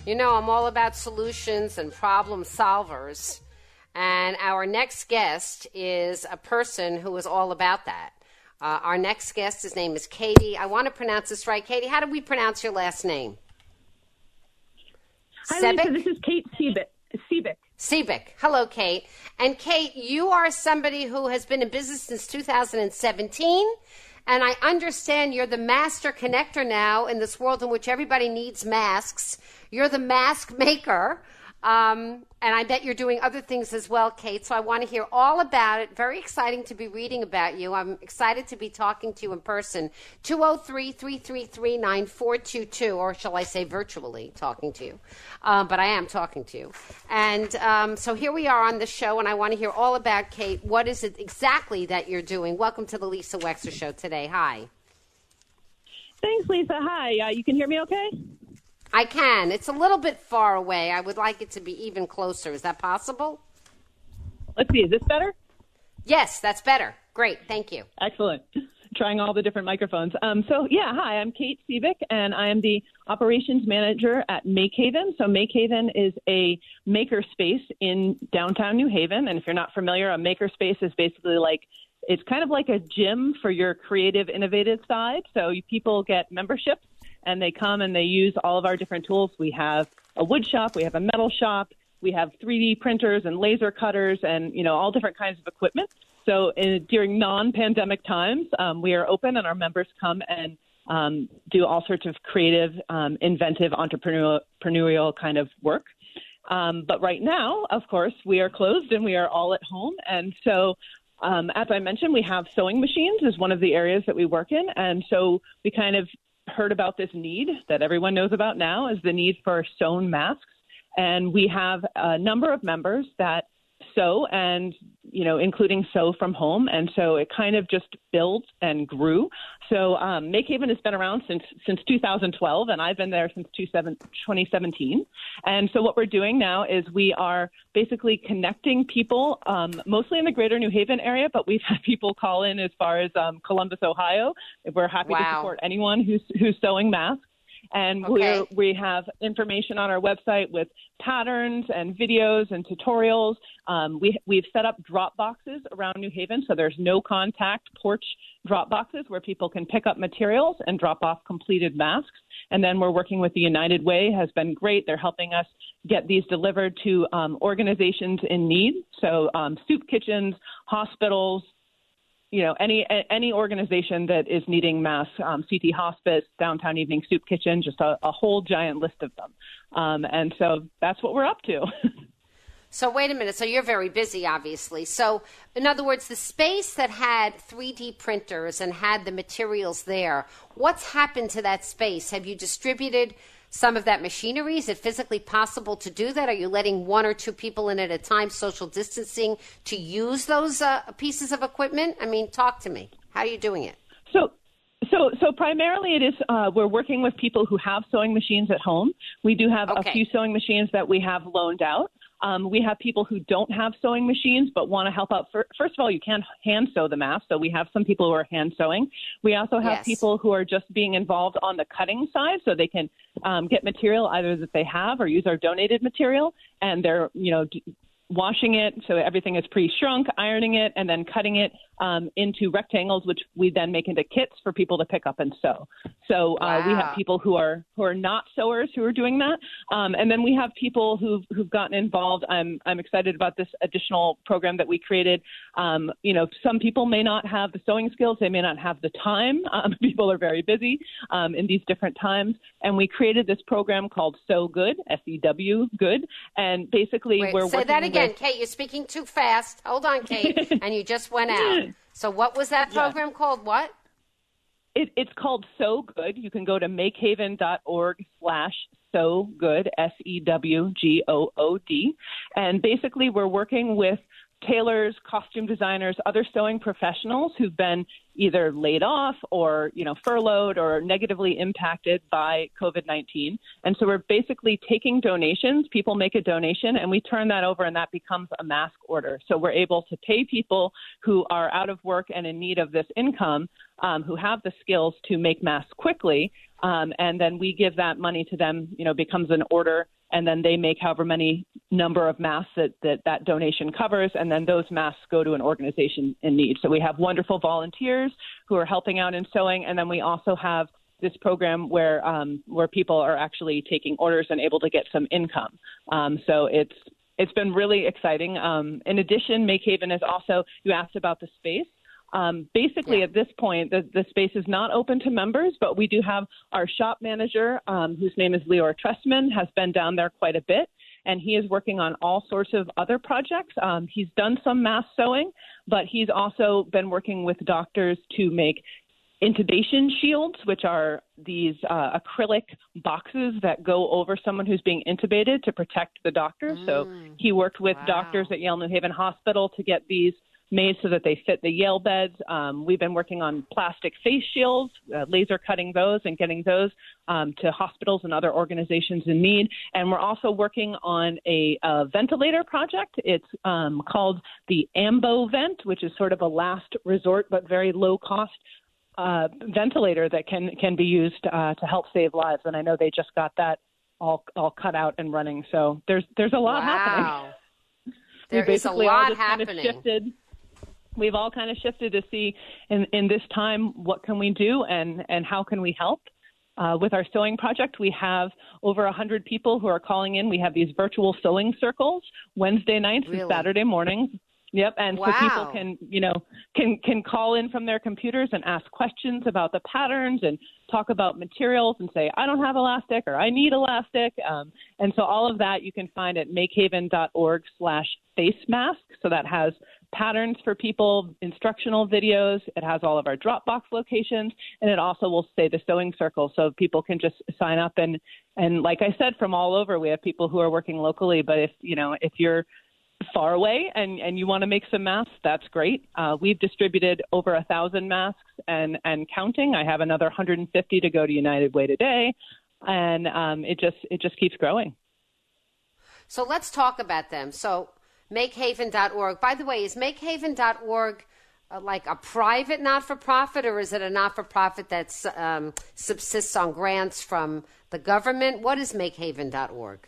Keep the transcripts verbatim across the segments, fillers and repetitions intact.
You know, I'm all about solutions and problem solvers. And our next guest is a person who is all about that. Uh, our next guest, his name is Katie. I want to pronounce this right. Katie, how do we pronounce your last name? Hi, Sebic? Lisa. This is Kate Sebic. Sebic. Sebic. Hello, Kate. And Kate, you are somebody who has been in business since two thousand seventeen. And I understand you're the master connector now in this world in which everybody needs masks. You're the mask maker. Um, and I bet you're doing other things as well, Kate. So I want to hear all about it. Very exciting to be reading about you. I'm excited to be talking to you in person. two oh three, three three three, nine four two two, or shall I say virtually talking to you. Um, but I am talking to you. And um, so here we are on the show, and I want to hear all about, Kate, what is it exactly that you're doing? Welcome to the Lisa Wexler Show today. Hi. Thanks, Lisa. Hi. Uh, you can hear me okay? I can. It's a little bit far away. I would like it to be even closer. Is that possible? Let's see. Is this better? Yes, that's better. Great. Thank you. Excellent. Trying all the different microphones. Um, so, yeah, hi. I'm Kate Sebic, and I am the operations manager at Make Haven. So Make Haven is a maker space in downtown New Haven. And if you're not familiar, a maker space is basically like it's kind of like a gym for your creative, innovative side. So you, people get memberships, and they come and they use all of our different tools. We have a wood shop, we have a metal shop, we have three D printers and laser cutters and, you know, all different kinds of equipment. So in, during non-pandemic times, um, we are open and our members come and um, do all sorts of creative, um, inventive, entrepreneurial, entrepreneurial kind of work. Um, but right now, of course, we are closed and we are all at home. And so um, as I mentioned, we have sewing machines is one of the areas that we work in. And so we kind of heard about this need that everyone knows about now is the need for sewn masks. And we have a number of members that sew and, you know, including sew from home. And so it kind of just built and grew. So um, Make Haven has been around since since two thousand twelve, and I've been there since twenty seventeen. And so what we're doing now is we are basically connecting people, um, mostly in the greater New Haven area, but we've had people call in as far as um, Columbus, Ohio. We're happy wow. to support anyone who's who's sewing masks. And okay. we're, we have information on our website with patterns and videos and tutorials. Um, we, we've set up drop boxes around New Haven, so there's no contact porch drop boxes where people can pick up materials and drop off completed masks. And then we're working with the United Way, has been great. They're helping us get these delivered to um, organizations in need, so um, soup kitchens, hospitals, you know, any any organization that is needing masks, um, C T Hospice, Downtown Evening Soup Kitchen, just a, a whole giant list of them. Um, and so that's what we're up to. So wait a minute. So you're very busy, obviously. So in other words, the space that had three D printers and had the materials there, what's happened to that space? Have you distributed some of that machinery? Is it physically possible to do that? Are you letting one or two people in at a time, social distancing, to use those uh, pieces of equipment? I mean, talk to me. How are you doing it? So, so, so primarily it is uh, we're working with people who have sewing machines at home. We do have okay. a few sewing machines that we have loaned out. Um, we have people who don't have sewing machines but want to help out. For, first of all, you can hand sew the mask, so we have some people who are hand sewing. We also have yes. people who are just being involved on the cutting side, so they can um, get material either that they have or use our donated material, and they're, you know, d- washing it so everything is pre-shrunk, ironing it, and then cutting it um, into rectangles, which we then make into kits for people to pick up and sew. So uh, wow. we have people who are who are not sewers who are doing that, um, and then we have people who've who've gotten involved. I'm I'm excited about this additional program that we created. Um, you know, some people may not have the sewing skills, they may not have the time. Um, people are very busy um, in these different times, and we created this program called Sew Good, S E W Good, and basically Wait, we're say working that again, with, Kate. You're speaking too fast. Hold on, Kate, and you just went out. So what was that program yeah. called? What? It, it's called Sew Good. You can go to makehaven.org slash sew good, S E W G O O D. And basically we're working with tailors, costume designers, other sewing professionals who've been either laid off or, you know, furloughed or negatively impacted by COVID nineteen. And so we're basically taking donations. People make a donation and we turn that over and that becomes a mask order. So we're able to pay people who are out of work and in need of this income, um, who have the skills to make masks quickly. Um, and then we give that money to them, you know, becomes an order. And then they make however many number of masks that, that that donation covers. And then those masks go to an organization in need. So we have wonderful volunteers who are helping out in sewing. And then we also have this program where um, where people are actually taking orders and able to get some income. Um, so it's it's been really exciting. Um, in addition, Make Haven is also, you asked about the space. Um, basically, yeah. At this point, the, the space is not open to members, but we do have our shop manager, um, whose name is Leor Trestman, has been down there quite a bit, and he is working on all sorts of other projects. Um, he's done some mask sewing, but he's also been working with doctors to make intubation shields, which are these uh, acrylic boxes that go over someone who's being intubated to protect the doctor. Mm. So he worked with wow. doctors at Yale New Haven Hospital to get these made so that they fit the Yale beds. Um, we've been working on plastic face shields, uh, laser cutting those and getting those um, to hospitals and other organizations in need. And we're also working on a, a ventilator project. It's um, called the AMBO Vent, which is sort of a last resort but very low cost uh, ventilator that can can be used uh, to help save lives. And I know they just got that all all cut out and running. So there's there's a lot wow. happening. There is a lot happening. Kind of shifted. We've all kind of shifted to see in, in this time, what can we do and, and how can we help? Uh, with our sewing project, we have over one hundred people who are calling in. We have these virtual sewing circles Wednesday nights really? and Saturday mornings. Yep. And wow. so people can, you know, can, can call in from their computers and ask questions about the patterns and talk about materials and say, I don't have elastic or I need elastic. Um, and so all of that you can find at makehaven.org slash face mask. So that has patterns for people, instructional videos. It has all of our Dropbox locations, and it also will say the sewing circle, so people can just sign up. And, and like I said, from all over, we have people who are working locally. But if you know if you're far away and, and you want to make some masks, that's great. Uh, we've distributed over a thousand masks and and counting. I have another one hundred fifty to go to United Way today, and um, it just it just keeps growing. So let's talk about them. So make haven dot org. By the way, is make haven dot org uh, like a private not-for-profit, or is it a not-for-profit that um, subsists on grants from the government? What is make haven dot org?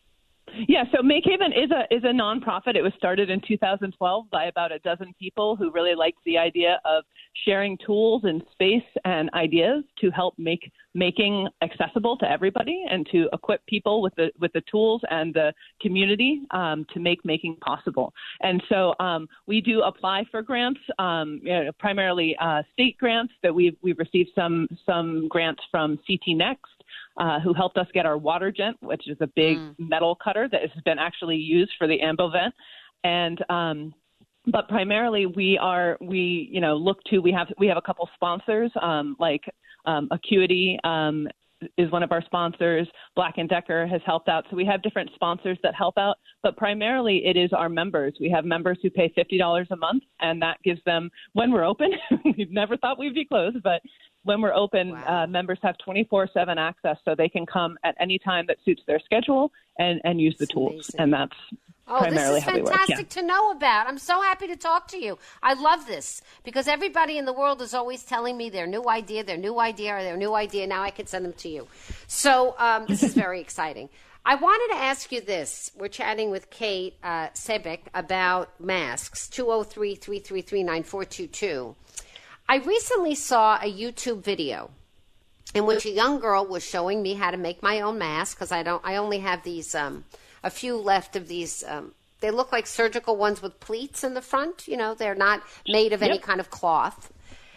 Yeah, so Make Haven is a is a nonprofit. It was started in two thousand twelve by about a dozen people who really liked the idea of sharing tools and space and ideas to help make making accessible to everybody and to equip people with the with the tools and the community um, to make making possible. And so um, we do apply for grants, um, you know, primarily uh, state grants that we've we've received some some grants from C T Next. Uh, who helped us get our water jet, which is a big mm. metal cutter that has been actually used for the AMBO vent. And um, but primarily we are we you know look to we have we have a couple sponsors um, like um, Acuity um, is one of our sponsors. Black and Decker has helped out. So we have different sponsors that help out. But primarily it is our members. We have members who pay fifty dollars a month, and that gives them, when we're open, we've never thought we'd be closed, but when we're open, wow. uh, members have twenty-four seven access, so they can come at any time that suits their schedule and, and use the that's tools. Amazing. And that's oh, primarily how we work. This is fantastic yeah. to know about. I'm so happy to talk to you. I love this because everybody in the world is always telling me their new idea, their new idea, or their new idea. Now I can send them to you. So um, this is very exciting. I wanted to ask you this. We're chatting with Kate uh, Sebick about masks, two oh three, three three three, nine four two two. I recently saw a YouTube video in which a young girl was showing me how to make my own mask because I don't. I only have these, um, a few left of these. Um, they look like surgical ones with pleats in the front. You know, they're not made of yep. any kind of cloth.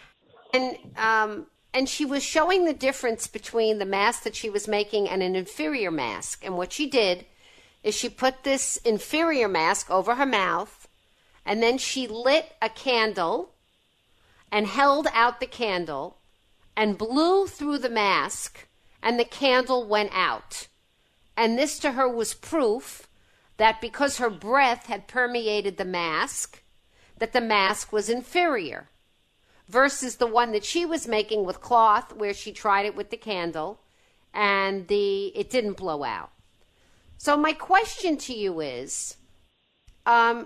And um, and she was showing the difference between the mask that she was making and an inferior mask. And what she did is she put this inferior mask over her mouth, and then she lit a candle and held out the candle and blew through the mask, and the candle went out. And this to her was proof that because her breath had permeated the mask, that the mask was inferior. versus the one that she was making with cloth, where she tried it with the candle, and the it didn't blow out. So my question to you is, um,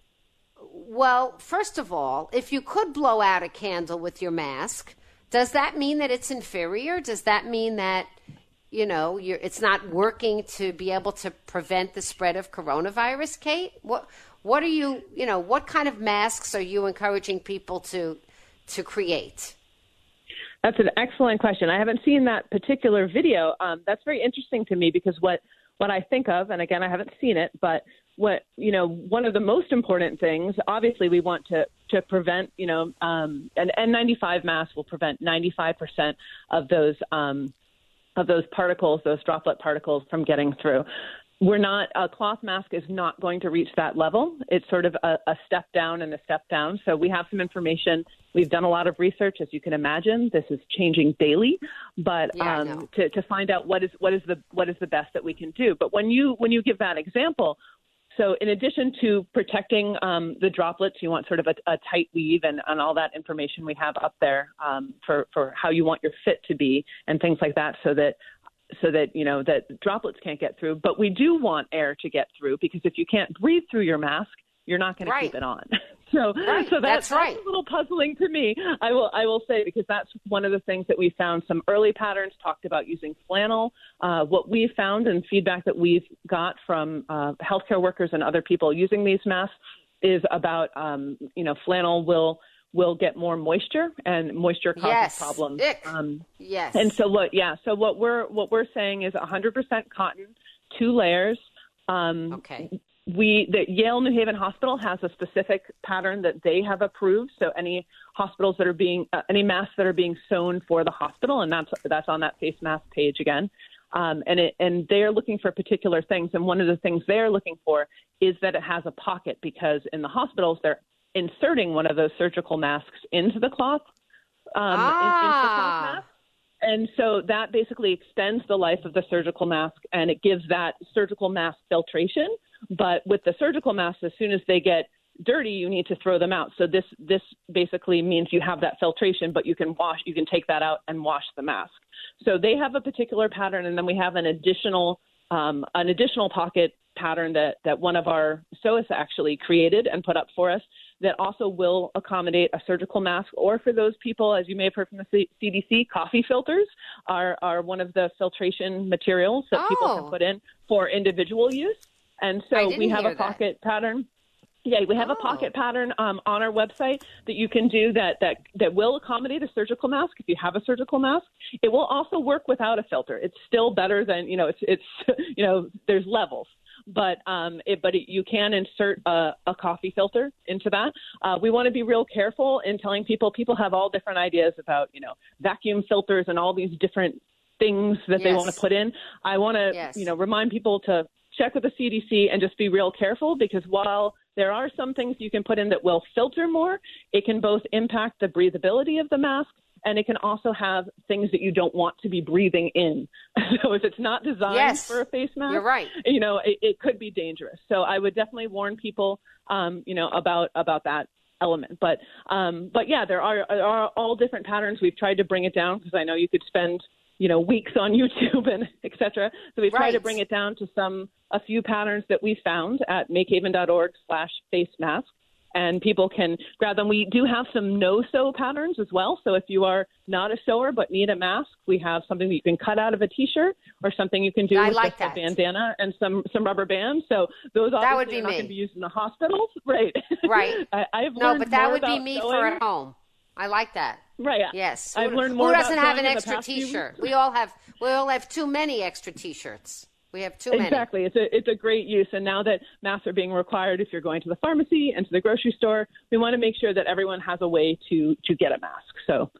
well, first of all, if you could blow out a candle with your mask, does that mean that it's inferior? Does that mean that, you know, you're, it's not working to be able to prevent the spread of coronavirus, Kate? What what are you, you know, what kind of masks are you encouraging people to to create? That's an excellent question. I haven't seen that particular video. Um, that's very interesting to me because what, what I think of, and again, I haven't seen it, but what, you know, one of the most important things, obviously we want to, to prevent, you know, um, an N ninety-five mask will prevent ninety-five percent of those, um, of those particles, those droplet particles from getting through. We're not, a cloth mask is not going to reach that level. It's sort of a, a step down and a step down. So we have some information. We've done a lot of research, as you can imagine. This is changing daily, but yeah, um, to, to find out what is what is the what is the best that we can do. But when you when you give that example, so in addition to protecting um, the droplets, you want sort of a, a tight weave and, and all that information we have up there um, for for how you want your fit to be and things like that, so that. so that, you know, that droplets can't get through. But we do want air to get through because if you can't breathe through your mask, you're not going right. to keep it on. so right. so that's, that's right. that's a little puzzling to me, I will I will say, because that's one of the things that we found. Some early patterns talked about using flannel. Uh, what we found and feedback that we've got from uh, healthcare workers and other people using these masks is about, um, you know, flannel will will get more moisture, and moisture causes yes. problems. Um, yes. And so what? Yeah. So what we're what we're saying is one hundred percent cotton, two layers. Um, okay. We the Yale New Haven Hospital has a specific pattern that they have approved. So any hospitals that are being uh, any masks that are being sewn for the hospital, and that's that's on that face mask page again. Um, and it, and they're looking for particular things. And one of the things they're looking for is that it has a pocket, because in the hospitals they're inserting one of those surgical masks into the cloth, um, ah. in, into the cloth mask. And so that basically extends the life of the surgical mask, and it gives that surgical mask filtration. But with the surgical masks, as soon as they get dirty, you need to throw them out. So this this basically means you have that filtration, but you can wash, you can take that out and wash the mask. So they have a particular pattern, and then we have an additional um, an additional pocket pattern that, that one of our S O A S actually created and put up for us, that also will accommodate a surgical mask, or for those people, as you may have heard from the C D C, coffee filters are, are one of the filtration materials that oh. people can put in for individual use. And so we have a pocket that. pattern. Yeah, we have oh. a pocket pattern um, on our website that you can do that, that that will accommodate a surgical mask if you have a surgical mask. It will also work without a filter. It's still better than, you know, it's, it's you know, there's levels. But um, it, but it, you can insert a, a coffee filter into that. Uh, we want to be real careful in telling people. People have all different ideas about, you know, vacuum filters and all these different things that yes. they want to put in. I want to, yes. you know, remind people to check with the C D C and just be real careful, because while there are some things you can put in that will filter more, it can both impact the breathability of the mask, and it can also have things that you don't want to be breathing in. So if it's not designed yes, for a face mask, you're right. you know, it, it could be dangerous. So I would definitely warn people, um, you know, about about that element. But um, but yeah, there are, are all different patterns. We've tried to bring it down, because I know you could spend, you know, weeks on YouTube and et cetera. So we've right. tried to bring it down to some a few patterns that we found at makehaven.org slash face mask. And people can grab them. We do have some no-sew patterns as well. So if you are not a sewer but need a mask, we have something that you can cut out of a T-shirt, or something you can do I with like just a bandana and some, some rubber bands. So those that would obviously be are not me. going to be used in the hospitals. Right. Right. I, I've no, learned but that more would be about me sewing. for at home. I like that. Right. Yes. I've who, learned more Who about doesn't have an sewing in the extra past few T-shirt? weeks. We all have. We all have too many extra T-shirts. We have too many. Exactly. It's a, it's a great use. And now that masks are being required if you're going to the pharmacy and to the grocery store, we want to make sure that everyone has a way to, to get a mask. So,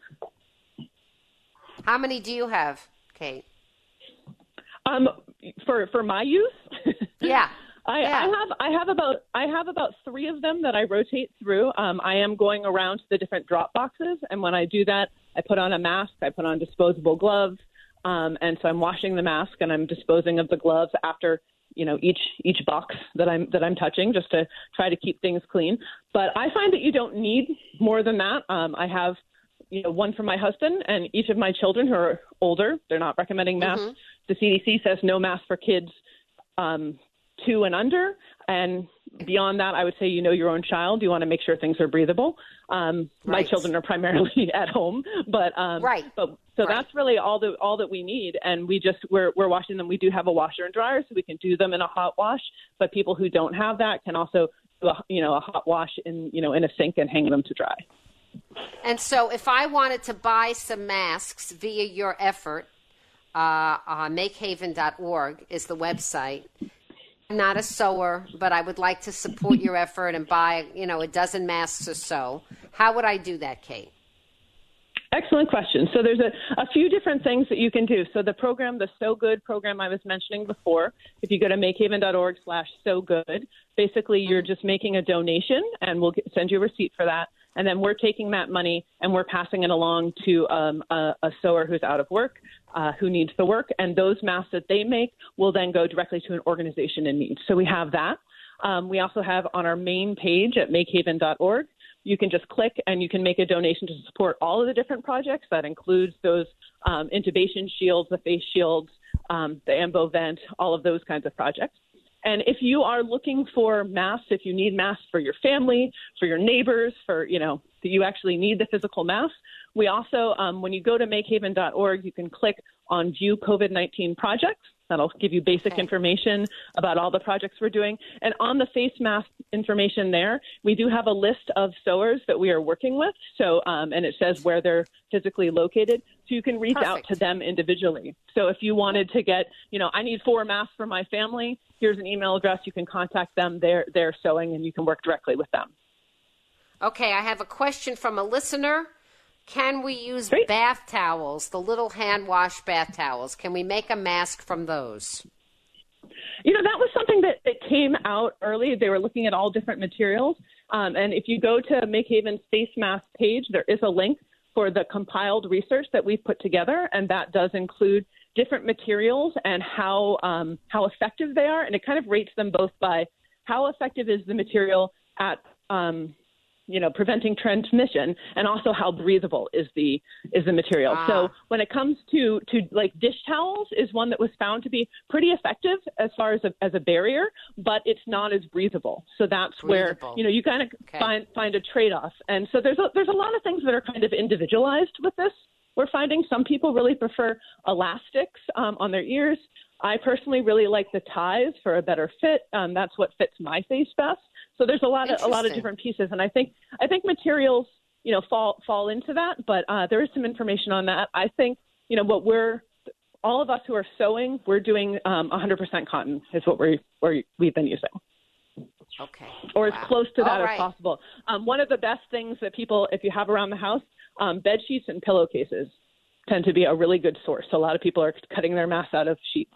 how many do you have, Kate? Um, for, for my use? Yeah. I, yeah. I have I have about I have about three of them that I rotate through. Um, I am going around to the different drop boxes, and when I do that, I put on a mask. I put on disposable gloves. Um, and so I'm washing the mask, and I'm disposing of the gloves after, you know, each each box that I'm that I'm touching, just to try to keep things clean. But I find that you don't need more than that. Um, I have, you know, one for my husband and each of my children who are older. They're not recommending masks. Mm-hmm. The C D C says no mask for kids um, two and under. And beyond that, I would say, you know, your own child. You want to make sure things are breathable. Um, right. My children are primarily at home, but um, right. But so right. that's really all that all that we need. And we just we're we're washing them. We do have a washer and dryer, so we can do them in a hot wash. But people who don't have that can also do a, you know a hot wash in you know in a sink and hang them to dry. And so, if I wanted to buy some masks via your effort, uh, uh, make haven dot org is the website. I'm not a sewer, but I would like to support your effort and buy, you know, a dozen masks or so. How would I do that, Kate? Excellent question. So there's a, a few different things that you can do. So the program, the So Good program I was mentioning before, if you go to make haven dot org slash so good, basically you're just making a donation and we'll get, send you a receipt for that. And then we're taking that money and we're passing it along to um, a, a sewer who's out of work, uh, who needs the work. And those masks that they make will then go directly to an organization in need. So we have that. Um, we also have on our main page at make haven dot org, you can just click and you can make a donation to support all of the different projects. That includes those um, intubation shields, the face shields, um, the ambo vent, all of those kinds of projects. And if you are looking for masks, if you need masks for your family, for your neighbors, for, you know, that you actually need the physical mask, we also, um, when you go to make haven dot org, you can click on View COVID nineteen Projects. That'll give you basic okay. information about all the projects we're doing. And on the face mask information there, we do have a list of sewers that we are working with. So, um, and it says where they're physically located. So you can reach Perfect. out to them individually. So if you wanted to get, you know, I need four masks for my family, here's an email address. You can contact them. They're, they're sewing and you can work directly with them. Okay. I have a question from a listener. Can we use Great. bath towels, the little hand wash bath towels? Can we make a mask from those? You know, that was something that, that came out early. They were looking at all different materials. Um, and if you go to Make Haven's face mask page, there is a link for the compiled research that we've put together. And that does include different materials and how um, how effective they are. And it kind of rates them both by how effective is the material at um you know, preventing transmission, and also how breathable is the is the material. Ah. So when it comes to to like dish towels is one that was found to be pretty effective as far as a, as a barrier, but it's not as breathable. So that's breathable. where, you know, you kind of okay. find find a trade-off. And so there's a, there's a lot of things that are kind of individualized with this. We're finding some people really prefer elastics um, on their ears. I personally really like the ties for a better fit. Um, that's what fits my face best. So there's a lot of a lot of different pieces, and I think I think materials, you know, fall fall into that. But uh, there is some information on that. I think, you know, what we're all of us who are sewing, we're doing um, one hundred percent cotton is what we we're, we've been using. Okay. Or as wow. close to that all right. as possible. Um, one of the best things that people, if you have around the house, um, bed sheets and pillowcases tend to be a really good source. So a lot of people are cutting their masks out of sheets.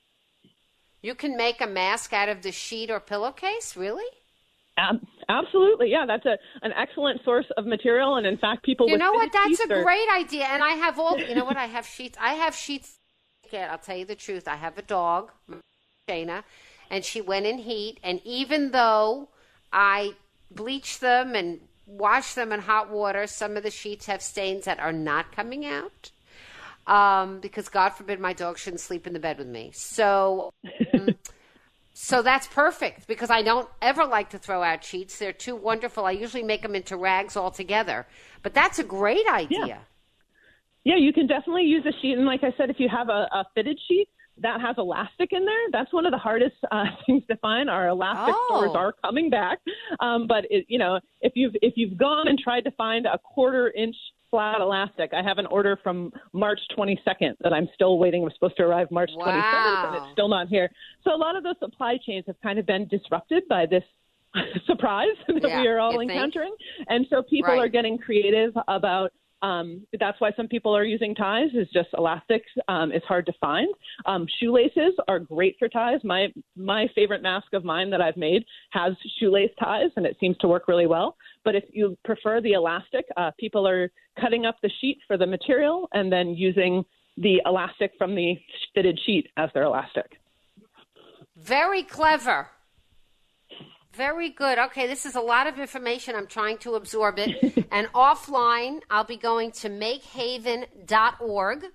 You can make a mask out of the sheet or pillowcase, really? Um, absolutely, yeah. That's a an excellent source of material, and in fact, people. You with know what? That's a are... great idea, and I have all. You know what? I have sheets. I have sheets. I'll tell you the truth. I have a dog, Shayna, and she went in heat, and even though I bleach them and wash them in hot water, some of the sheets have stains that are not coming out. Um, because God forbid my dog shouldn't sleep in the bed with me. So. Um, So that's perfect because I don't ever like to throw out sheets. They're too wonderful. I usually make them into rags altogether. But that's a great idea. Yeah, yeah you can definitely use a sheet. And like I said, if you have a, a fitted sheet that has elastic in there, that's one of the hardest uh, things to find. Our elastic oh. stores are coming back. Um, but, it, you know, if you've, if you've gone and tried to find a quarter inch flat elastic. I have an order from March twenty-second that I'm still waiting. It was supposed to arrive March wow. twenty-seventh, and it's still not here. So a lot of the supply chains have kind of been disrupted by this surprise that yeah, we are all encountering. Think? And so people right. are getting creative about um, that's why some people are using ties is just elastics. Um, it's hard to find. Um, shoelaces are great for ties. My my favorite mask of mine that I've made has shoelace ties, and it seems to work really well. But if you prefer the elastic, uh, people are cutting up the sheet for the material and then using the elastic from the fitted sheet as their elastic. Very clever. Very good. Okay, this is a lot of information. I'm trying to absorb it. And offline, I'll be going to make haven dot org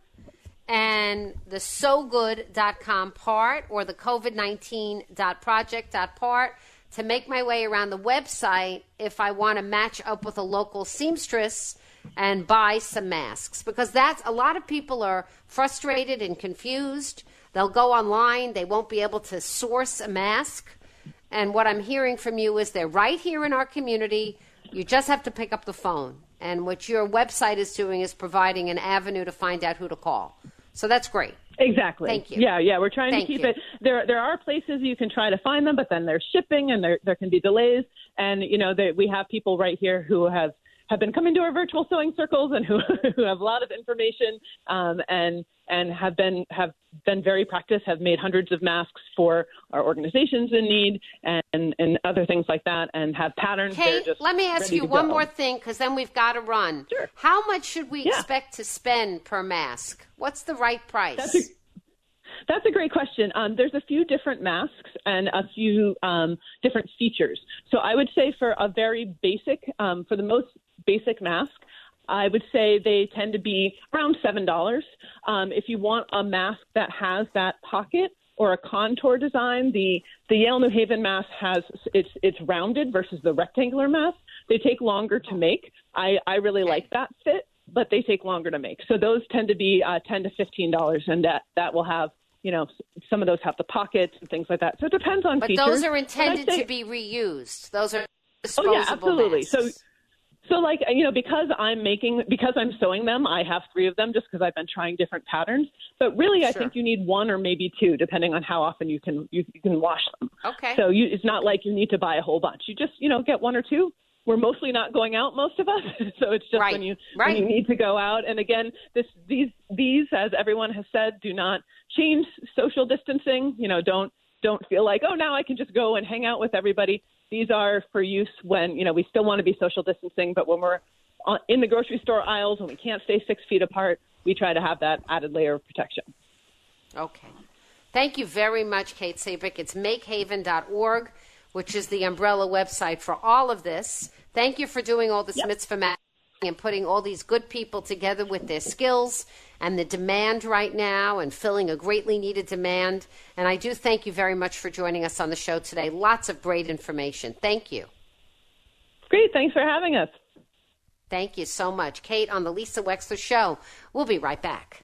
and the so good dot com part or the covid nineteen dot project dot part to make my way around the website if I want to match up with a local seamstress and buy some masks. Because that's a lot of people are frustrated and confused. They'll go online. They won't be able to source a mask. And what I'm hearing from you is they're right here in our community. You just have to pick up the phone. And what your website is doing is providing an avenue to find out who to call. So that's great. Exactly. Thank you. Yeah, yeah. We're trying Thank to keep you. it. There, there are places you can try to find them, but then there's shipping and there, there can be delays. And you know, they, we have people right here who have, have been coming to our virtual sewing circles and who, who have a lot of information um, and and have been have been very practiced, have made hundreds of masks for our organizations in need and, and other things like that, and have patterns. Kate, just let me ask you one go. more thing, because then we've got to run. Sure. How much should we yeah. expect to spend per mask? What's the right price? That's a, that's a great question. Um, there's a few different masks and a few um, different features. So I would say for a very basic, um, for the most basic mask, I would say they tend to be around seven dollars. Um, if you want a mask that has that pocket or a contour design, the, the Yale New Haven mask has it's it's rounded versus the rectangular mask. They take longer to make. I, I really like that fit, but they take longer to make. So those tend to be uh, ten to fifteen dollars, and that, that will have, you know, some of those have the pockets and things like that. So it depends on but features. But those are intended say, to be reused. Those are disposable oh, yeah, absolutely. masks. So So, like, you know, because I'm making, because I'm sewing them, I have three of them just because I've been trying different patterns. But really, I sure. think you need one or maybe two, depending on how often you can you, you can wash them. Okay. So you, it's not like you need to buy a whole bunch. You just, you know, get one or two. We're mostly not going out, most of us. So it's just right. when you right. when you need to go out. And again, this these these, as everyone has said, do not change social distancing. You know, don't don't feel like, oh, now I can just go and hang out with everybody. These are for use when, you know, we still want to be social distancing, but when we're in the grocery store aisles and we can't stay six feet apart, we try to have that added layer of protection. Okay. Thank you very much, Kate Sabik. It's make haven dot org, which is the umbrella website for all of this. Thank you for doing all this yep. mitzvah matching and putting all these good people together with their skills and the demand right now and filling a greatly needed demand. And I do thank you very much for joining us on the show today. Lots of great information. Thank you. Great. Thanks for having us. Thank you so much. Kate on the Lisa Wexler Show. We'll be right back.